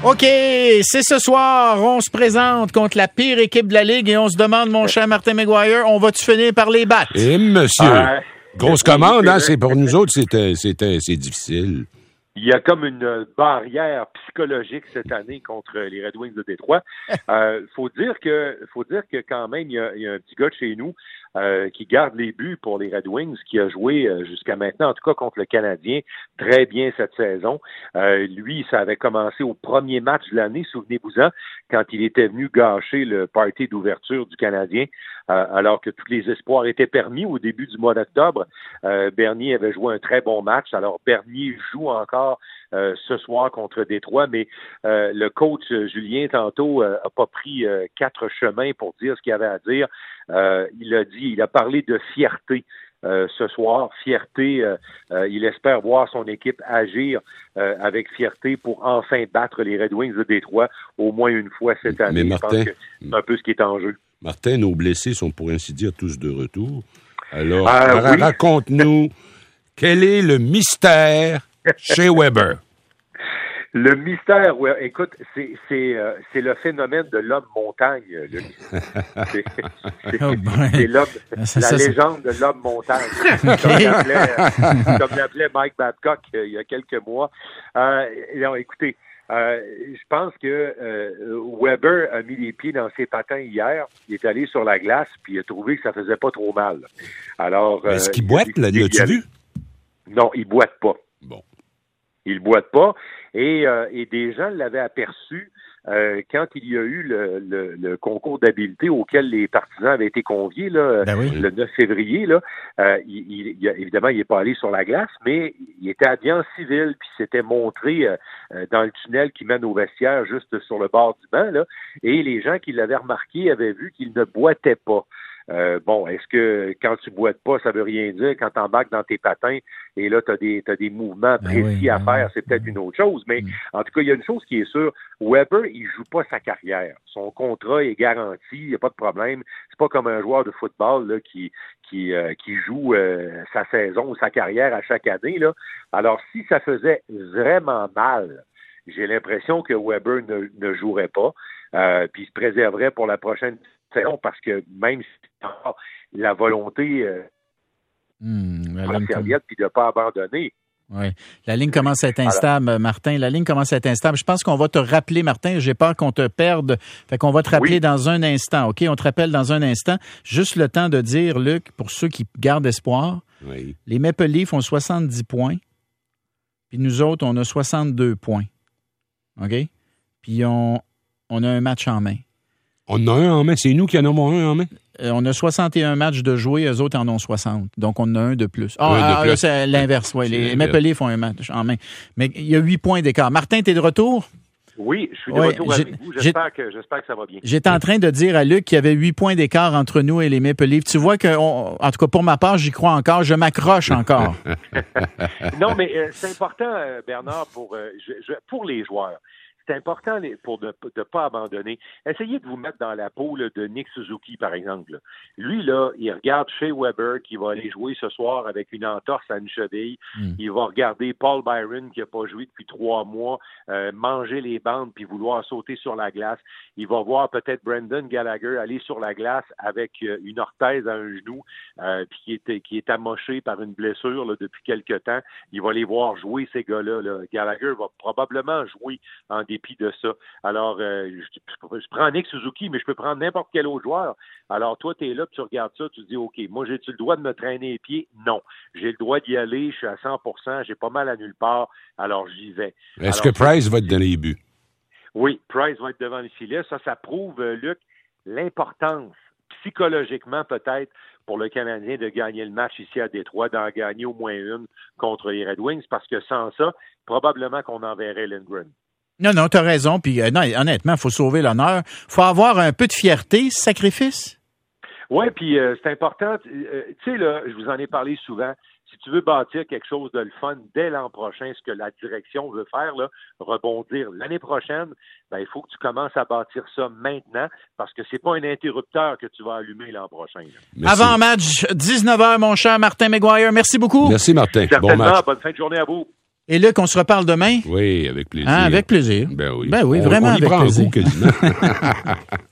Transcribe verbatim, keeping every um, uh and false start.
OK, c'est ce soir. On se présente contre la pire équipe de la Ligue et on se demande, mon cher Martin McGuire, on va-tu finir par les battre? Eh, monsieur! Euh, Grosse commande, hein? C'est pour nous autres, c'était, c'était, c'est difficile. Il y a comme une barrière psychologique cette année contre les Red Wings de Détroit. Euh, faut dire que, faut dire que quand même, il y a, il y a un petit gars de chez nous euh, qui garde les buts pour les Red Wings, qui a joué euh, jusqu'à maintenant, en tout cas contre le Canadien, très bien cette saison. Euh, lui, ça avait commencé au premier match de l'année, souvenez-vous-en, quand il était venu gâcher le party d'ouverture du Canadien, euh, alors que tous les espoirs étaient permis au début du mois d'octobre. Euh, Bernier avait joué un très bon match. Alors, Bernier joue encore Euh, ce soir contre Détroit, mais euh, le coach euh, Julien tantôt euh, a pas pris euh, quatre chemins pour dire ce qu'il avait à dire. Euh, il a dit, il a parlé de fierté euh, ce soir, fierté. Euh, euh, il espère voir son équipe agir euh, avec fierté pour enfin battre les Red Wings de Détroit au moins une fois cette année. Mais Martin, je pense que c'est un peu ce qui est en jeu. Martin, nos blessés sont pour ainsi dire tous de retour. Alors, euh, oui. raconte-nous quel est le mystère chez Weber. Le mystère, ouais, écoute, c'est c'est euh, c'est le phénomène de l'homme montagne. Luc. C'est, c'est, Oh boy. c'est l'homme, Ça, la ça, c'est- légende de l'homme montagne, comme l'appelait, euh, comme l'appelait Mike Babcock euh, il y a quelques mois. Euh, non, écoutez, euh, je pense que euh, Weber a mis les pieds dans ses patins hier. Il est allé sur la glace puis il a trouvé que ça faisait pas trop mal. Alors, euh, Est-ce qu'il il a boite, là? décidé d'y L'as-tu aller. vu? Non, il boite pas. Bon. Il boite pas. Et, euh, et des gens l'avaient aperçu euh, quand il y a eu le, le, le concours d'habileté auquel les partisans avaient été conviés là, Ben oui. le neuf février. Là, euh, il, il, il a, évidemment, il n'est pas allé sur la glace, mais il était habillé en civil, puis s'était montré euh, dans le tunnel qui mène au vestiaire, juste sur le bord du banc. Là, et les gens qui l'avaient remarqué avaient vu qu'il ne boitait pas. Euh, bon, est-ce que quand tu boites pas, ça veut rien dire quand tu embarques dans tes patins et là, tu as des, t'as des mouvements précis Ben oui, à ben faire, oui. c'est peut-être une autre chose. Mais Mm. en tout cas, il y a une chose qui est sûre, Weber, il joue pas sa carrière. Son contrat est garanti, il n'y a pas de problème. C'est pas comme un joueur de football là, qui qui, euh, qui joue euh, sa saison ou sa carrière à chaque année. Là. Alors, si ça faisait vraiment mal, j'ai l'impression que Weber ne, ne jouerait pas, euh, puis il se préserverait pour la prochaine saison parce que même si la volonté euh, Hmm, la de la ligne com- serviette puis de ne pas abandonner. ouais. La ligne commence à être instable, Martin. La ligne commence à être instable. Je pense qu'on va te rappeler, Martin. J'ai peur qu'on te perde. Fait qu'on va te rappeler Oui. dans un instant. OK? On te rappelle dans un instant. Juste le temps de dire, Luc, pour ceux qui gardent espoir, Oui. les Maple Leafs ont soixante-dix points. Puis nous autres, on a soixante-deux points. OK? Puis on, on a un match en main. On en a un en main. C'est nous qui en avons un en main. Euh, on a soixante et un matchs de jouer, eux autres en ont soixante. Donc, on en a un de plus. Ah, Un de ah, plus. là, c'est l'inverse, oui. Les C'est Maple Leafs ont un match en main. Mais il y a huit points d'écart. Martin, t'es de retour? Oui, je suis de Ouais, retour j'ai- avec vous. j'ai- J'espère que, j'espère que ça va bien. J'étais en train de dire à Luc qu'il y avait huit points d'écart entre nous et les Maple Leafs. Tu vois que, on- en tout cas, pour ma part, j'y crois encore. Je m'accroche encore. Non, mais euh, c'est important, euh, Bernard, pour, euh, je, je, pour les joueurs. C'est important les- pour ne de pas abandonner. Essayez de vous mettre dans la peau là, de Nick Suzuki, par exemple. Là. Lui, là, il regarde Shea Weber qui va aller jouer ce soir avec une entorse à une cheville. Mm. Il va regarder Paul Byron qui n'a pas joué depuis trois mois, euh, manger les bandes puis vouloir sauter sur la glace. Il va voir peut-être Brendan Gallagher aller sur la glace avec euh, une orthèse à un genou euh, puis qui est, qui est amoché par une blessure là, depuis quelque temps. Il va les voir jouer, ces gars-là. Là. Gallagher va probablement jouer en dépit de ça. Alors, euh, je, je prends Nick Suzuki, mais je peux prendre n'importe quel autre joueur. Alors, toi, tu es là, puis tu regardes ça, tu te dis, OK, moi, j'ai-tu le droit de me traîner les pieds? Non. J'ai le droit d'y aller, je suis à cent pour cent, j'ai pas mal à nulle part, alors j'y vais. Est-ce Alors, que Price va te donner les buts? Oui, Price va être devant les filets. Ça, ça prouve, euh, Luc, l'importance, psychologiquement peut-être, pour le Canadien de gagner le match ici à Détroit, d'en gagner au moins une contre les Red Wings, parce que sans ça, probablement qu'on enverrait Lindgren. Non, non, t'as raison. Puis, euh, non, honnêtement, il faut sauver l'honneur. Il faut avoir un peu de fierté, sacrifice. Oui, puis euh, c'est important. Euh, tu sais, là, je vous en ai parlé souvent. Si tu veux bâtir quelque chose de le fun dès l'an prochain, ce que la direction veut faire, là, rebondir l'année prochaine, ben, il faut que tu commences à bâtir ça maintenant parce que c'est pas un interrupteur que tu vas allumer l'an prochain. Là. Merci. Avant match, dix-neuf heures, mon cher Martin McGuire. Merci beaucoup. Merci, Martin. Bon Certainement, match. bonne fin de journée à vous. Et Luc, on se reparle demain? Oui, avec plaisir. Hein, avec plaisir. Ben oui. Ben oui, on, vraiment on y avec prend plaisir. un coup quasiment.